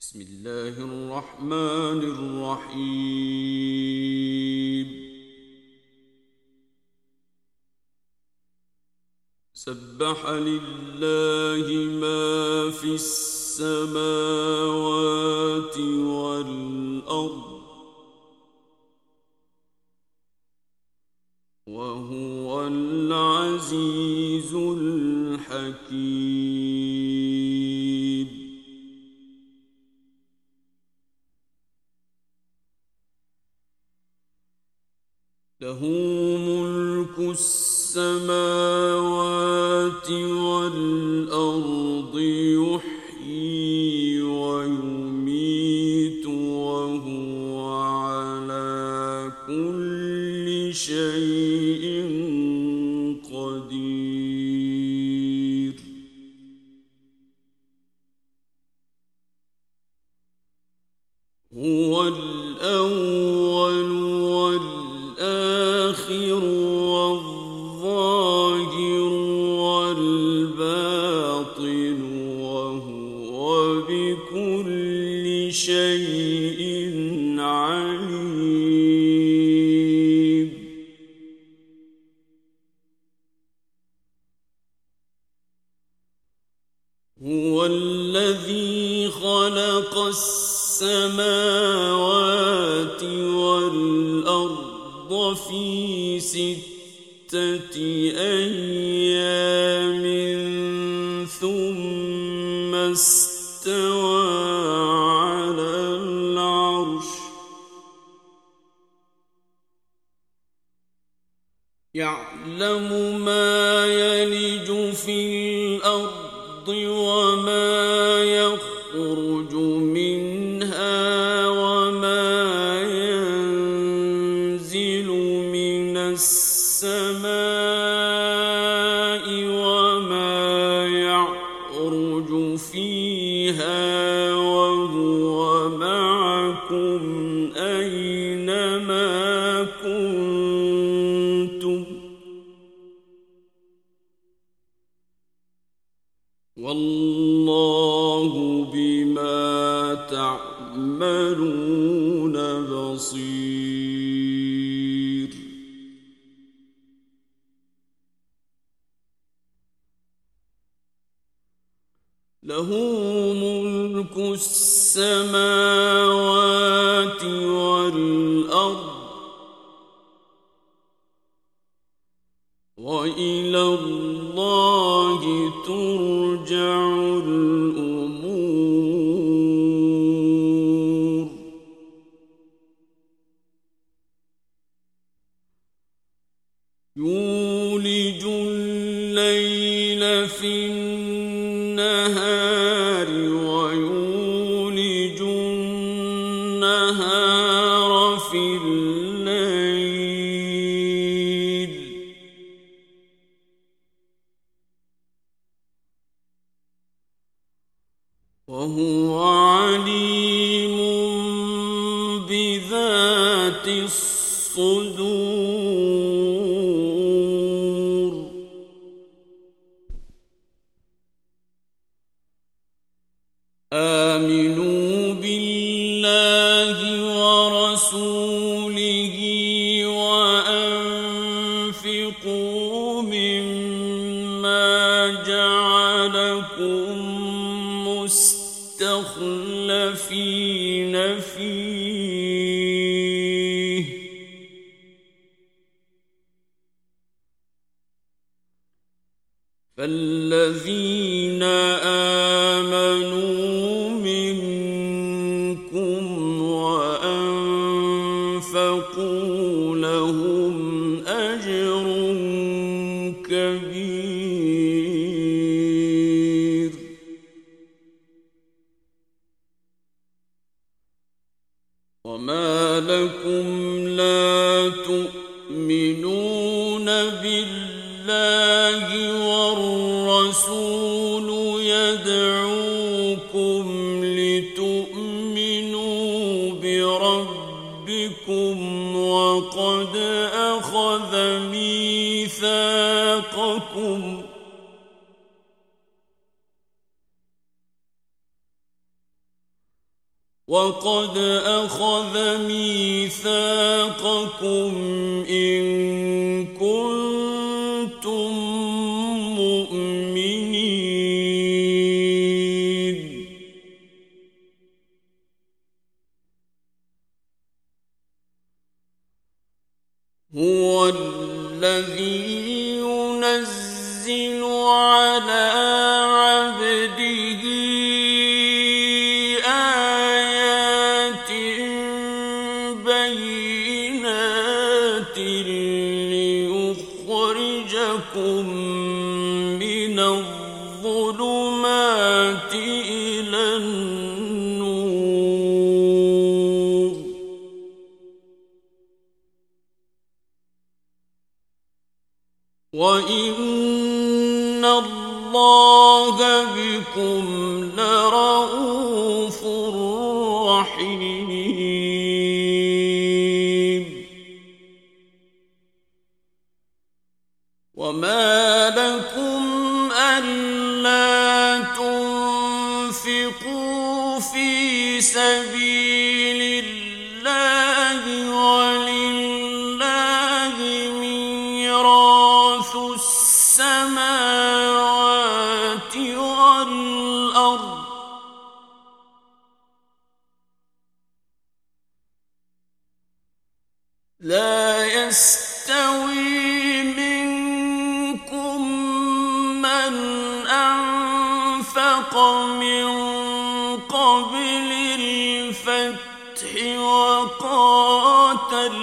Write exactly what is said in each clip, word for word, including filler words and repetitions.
بسم الله الرحمن الرحيم. سبح لله ما في السماوات والأرض وهو العزيز الحكيم. له ملك السماوات والأرض يحيي ويميت وهو على كل شيء قدير. هو الأول والآخر والظاهر والباطن وهو بكل شيء عليم. هو الذي خلق السماوات والأرض في ستة أيام ثم استوى على العرش يعلم ما يلج في الأرض وما يخرج منها وما ينزل من السماء وما يعرج فيها وهو معكم أينما كنتم والله بما تعملون بصير. له ملك السماوات والأرض وإلى الله ترجع الأمور. يولج الليل في النهار ويولج النهار في الليل وهو عليم بذات الصدور. آمنوا بالله ورسوله وأنفقوا مما جعلكم مستخلفين فيه فالذين آمنوا منكم وأنفقوا لهم أجر كبير. وما لكم لا تؤمنون بالله والرسول يدعوكم لتؤمنوا بربكم وقد أخذ ميثاقكم وقد أخذ ميثاقكم إن كنتم مؤمنين هو الذي ينزل على عبده آيات بينات ليخرجكم من الظلمات إلى النور وإن الله بكم لرءوف رحيم وما لكم ألا تنفقوا في سبيل الله ولله ميراث السماوات والأرض لا يستوي منكم من أنفق من قبل الفتح وقاتل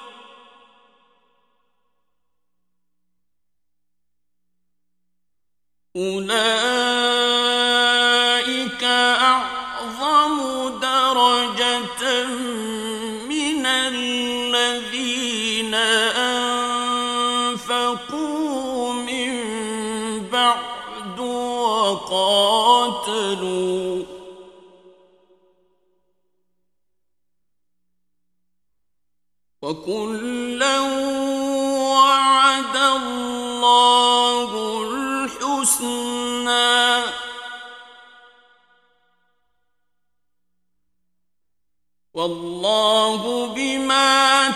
أولئك أعظم درجة من الذين أنفقوا من بعد وقاتلوا وكلا وعد الله الحسنى والله بما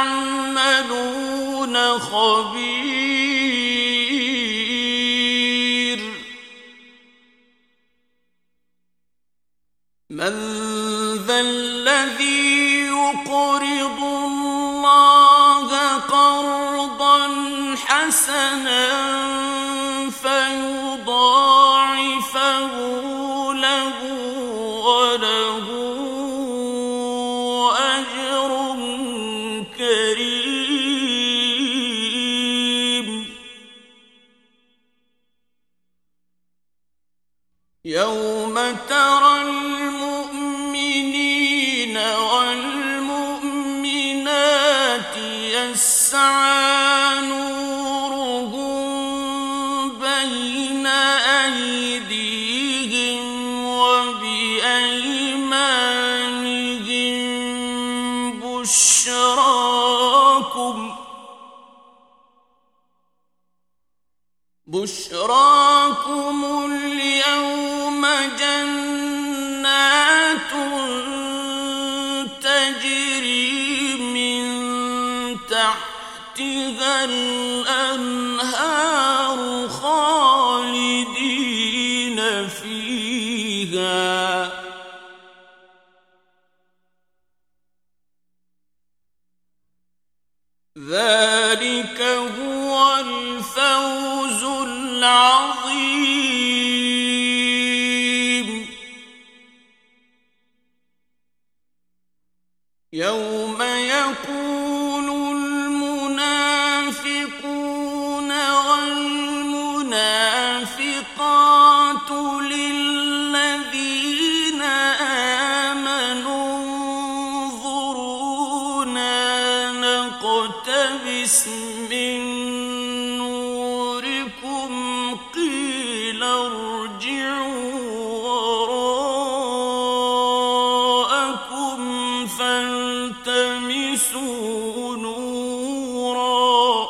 تعملون خبير من ذا الذي يقرض الله قرضا حسنا فيضاعفه له وله أجر كريم يوم ترى المؤمنين والمؤمنات يسعى نورهم بين أيديهم وبأيمانهم بشراكم بشراكم اليوم جنات تجري من تحتها الأنهار خالدين فيها ذلك هو الفوز العظيم يوم يقول المنافقون والمنافقات للذين آمنوا انظرونا نقتبس من نوركم قيل ارجعوا وراءكم فالتمسوا نورا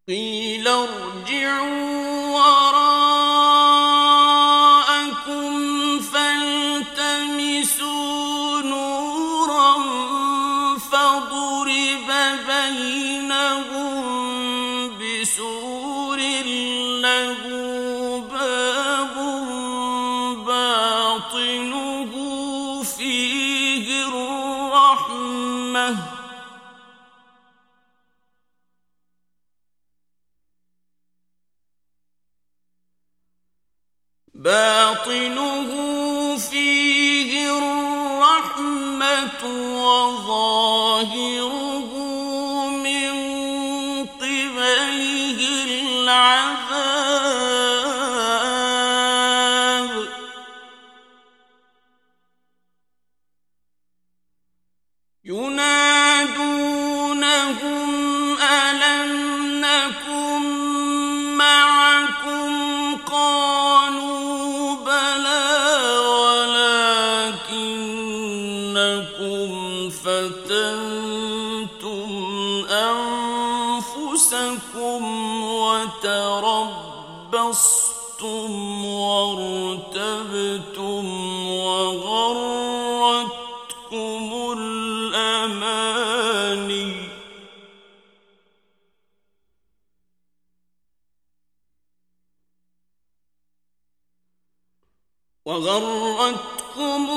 قيل ارجعوا وراءكم فالتمسوا نورا فضرب بينهم بسور له باب باطنه فيه الرحمة باطنه فيه الرحمة وظاهره من قبله العذاب ينادونهم ألم نكن معكم قالوا بلى ولكنكم فتنتم أنفسكم وتربصتم وارتبتم وغرتكم الأماني وغرتكم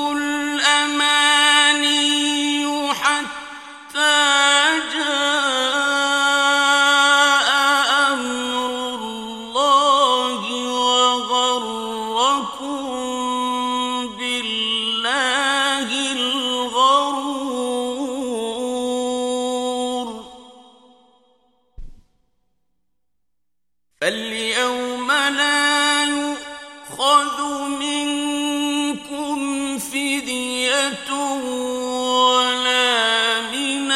الأماني حتى جاء أمر الله وغركم بالله الغرور فاليوم لا يؤخذ منكم فدية ولا من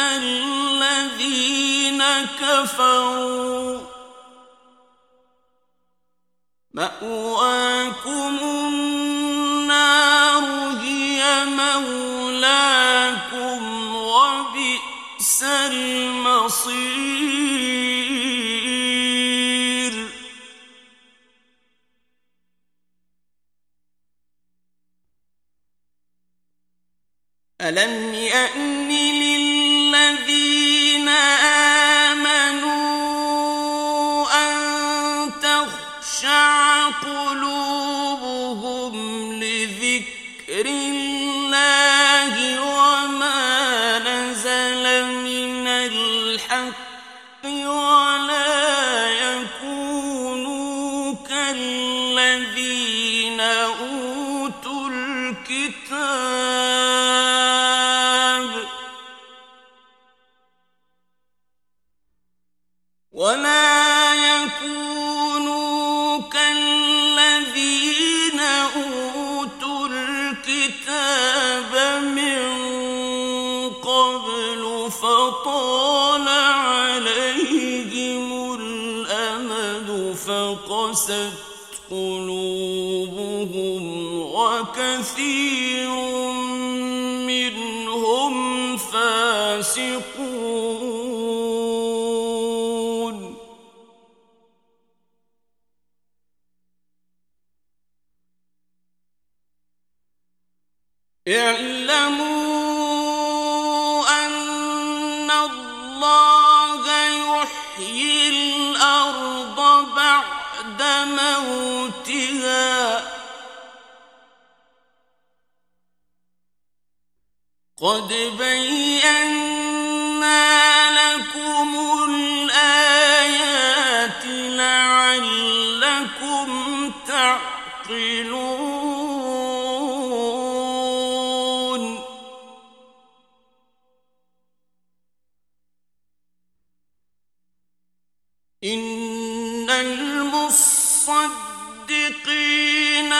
الذين كفروا مأواكم النار هي مولاكم وبئس المصير ألم يأن للذين آمنوا أن تخشع قلوبهم لذكر الله وما نزل من الحق ولا يكونوا كالذين أوتوا الكتاب ولا يكونوا كالذين أوتوا الكتاب من قبل فطال عليهم الأمد فقست قلوبهم وكثير منهم فاسقون اعلموا أن الله يحيي الأرض بعد موتها قد بينا لكم الآيات لعلكم تعقلون إن المصدقين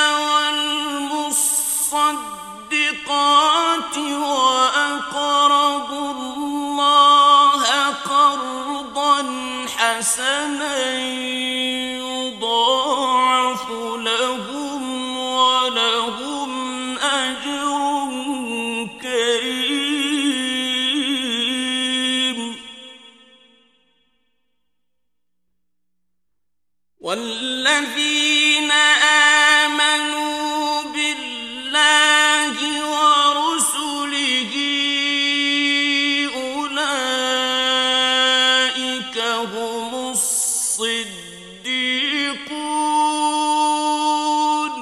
والمصدقات وأقرضوا الله قرضا حسنا يضاعف لهم ولهم أجر كريم والذين آمنوا بالله ورسله أولئك هم الصديقون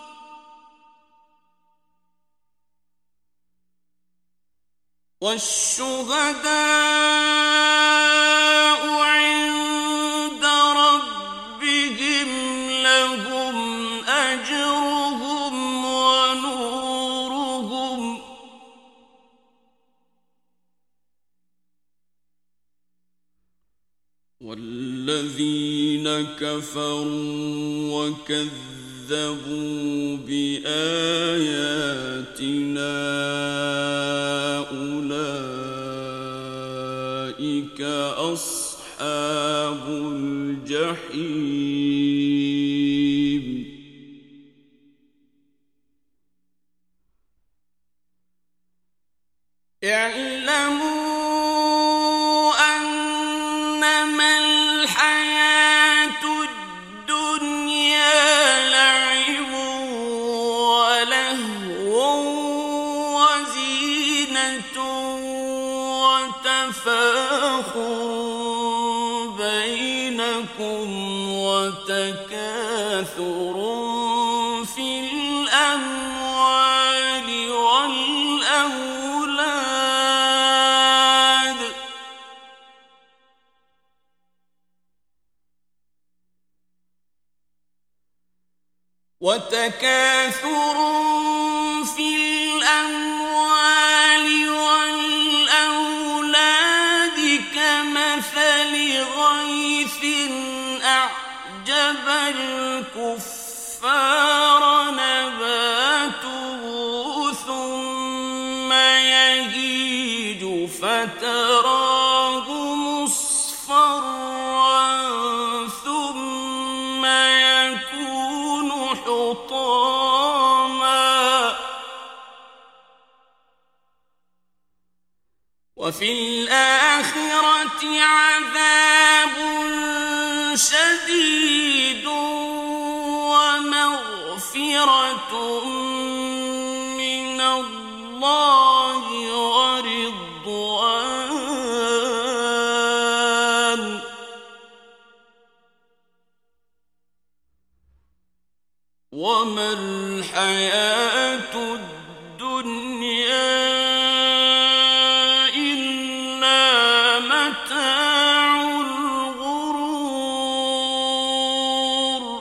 والشهداء عند ربهم لهم أجرهم ونورهم والذين كفروا وكذبوا بآياتنا أولئك أصحاب الجحيم اعلموا أنما الحياة الدنيا لعب ولهو وزينة وتفاخر بينكم وتكاثر في الأموال والأولاد وتكاثر في الأموال والأولاد كمثل غيث أعجب الكفار نباته ثم يهيج فتراه مصفرا ثم يكون حطاما وفي الآخرة عذاب شديد ومغفرة من الله ورضوان وما الحياة الدنيا إلا متاع الغرور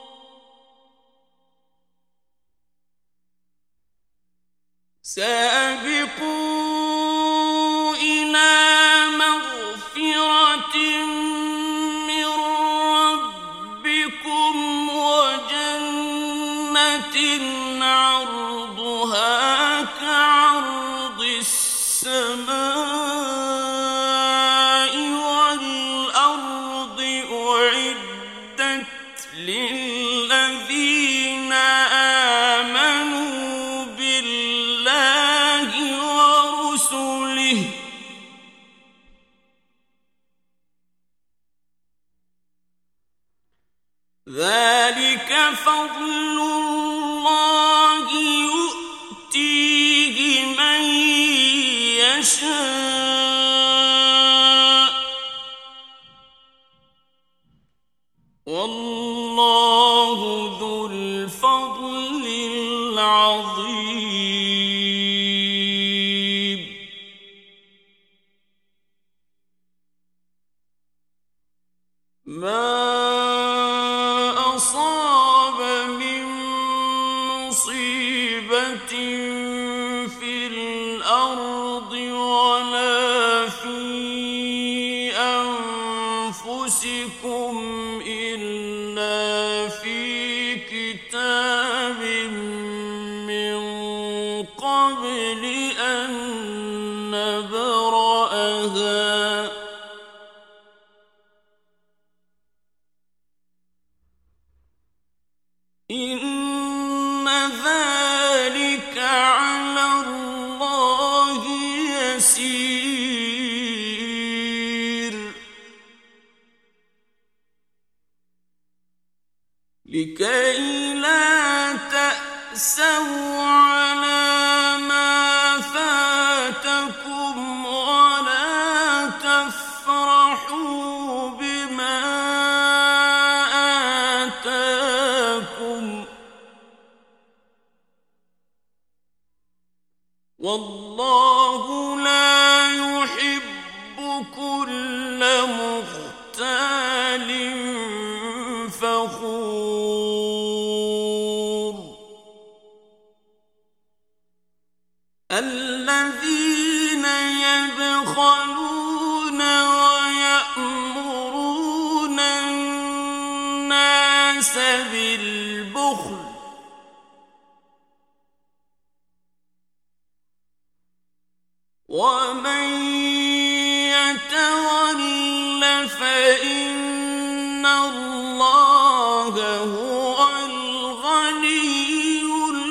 سابقوا إلى مغفرة من ربكم وجنة عرضها كعرض السماء والأرض أعدت للذين آمنوا بالله ورسله ذلك فضل الله يؤتيه من يشاء والله ذو الفضل العظيم ما أصاب من مصيبة في الأرض ولا في أنفسكم إلا في كتاب من قبل أن نبرأها إن ذلك على الله يسير لكي لا تأسوا على ما فاتكم ولا تفرحوا بما آتاكم والله لا يحب كل مختال فخور الذين يبخلون ويأمرون الناس بالبخل ومن يتول فإن الله هو الغني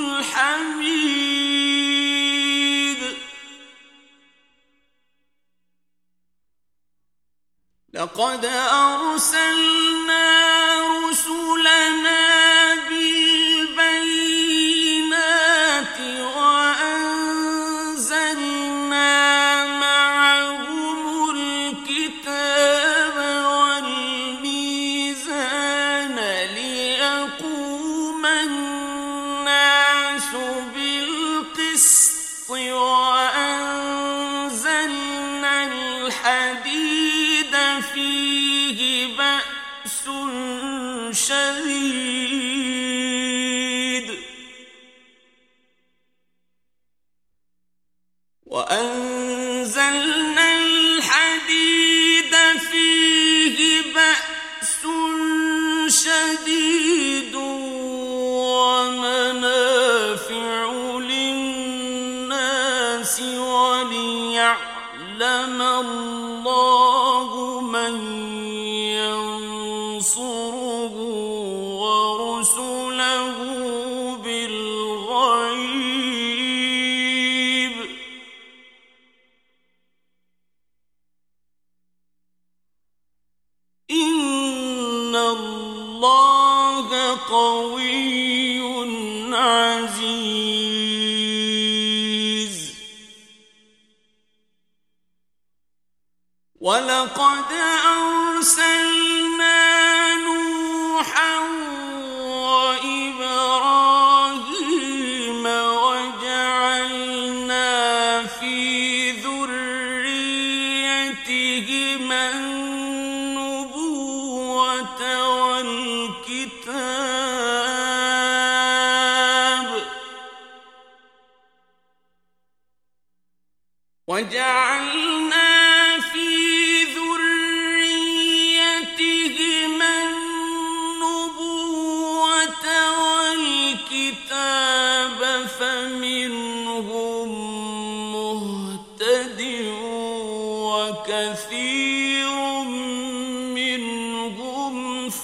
الحميد لقد أرسلنا رسلنا بالبينات وأنزلنا معهم الكتاب والميزان ليقوم الناس بالقسط وأنزلنا الحديد فيه بأس شديد وأنزلنا الحديد فيه بأس شديد ومنافع للناس وليعلم الله من ينصره ورسله بالغيب إن الله قوي عزيز ولقد أرسلنا نوحا وإبراهيم وجعلنا في ذريتهما النبوة والكتاب وجعلنا في ذريتهما النبوة والكتاب فمنهم مهتد وكثير منهم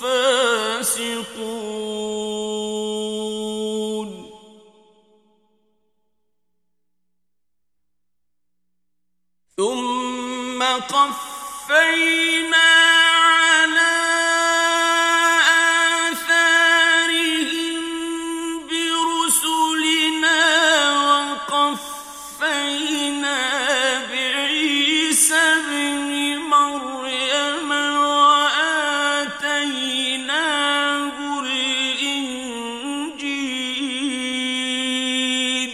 فاسقون ثم قفينا على آثارهم برسلنا وقفينا بعيسى ابن مريم وآتيناه الإنجيل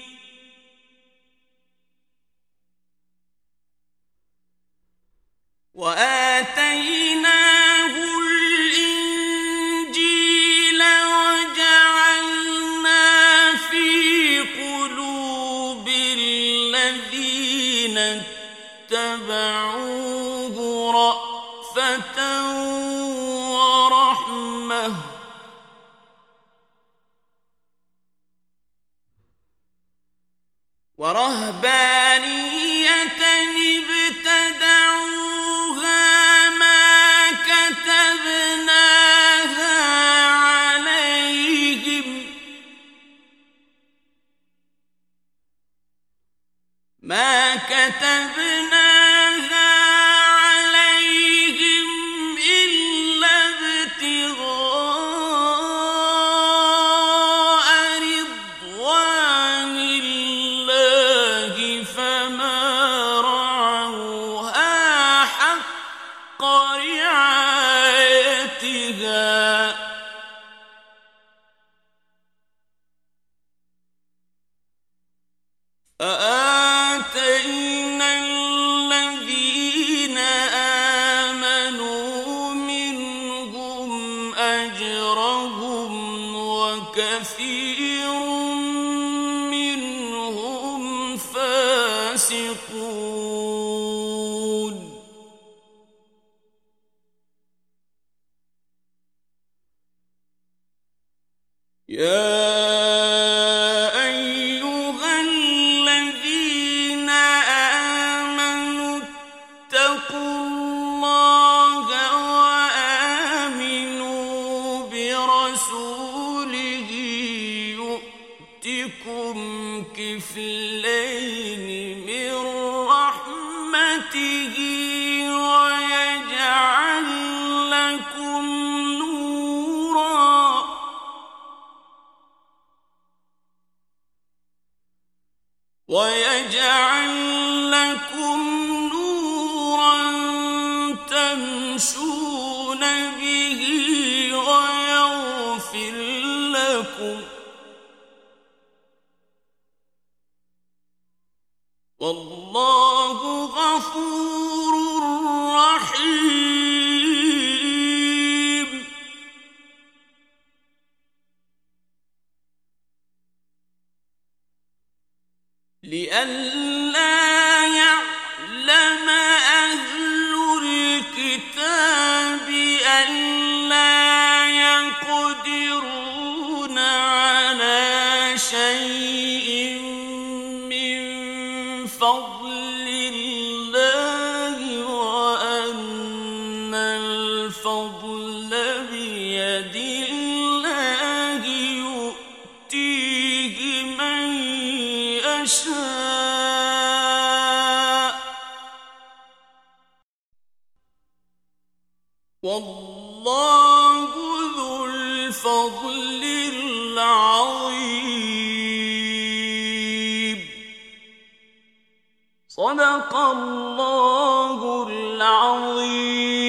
وآتيناه الإنجيل وجعلنا في قلوب الذين اتبعوه رأفة ورحمة ورهبانية ابتدعوها ما كتبناها عليهم ما كتبناها عليهم إلا وكثير منهم فاسقون يا كفلين من رحمته ويجعل لكم نورا ويجعل لكم نورا تمشون به ويغفر لكم والله غفور رحيم لئلا يعلم أهل الكتاب ألا يقدرون على شيء فضل الله وأن الفضل بيد الله يؤتيه من يشاء والله ذو الفضل العظيم صدق الله العظيم.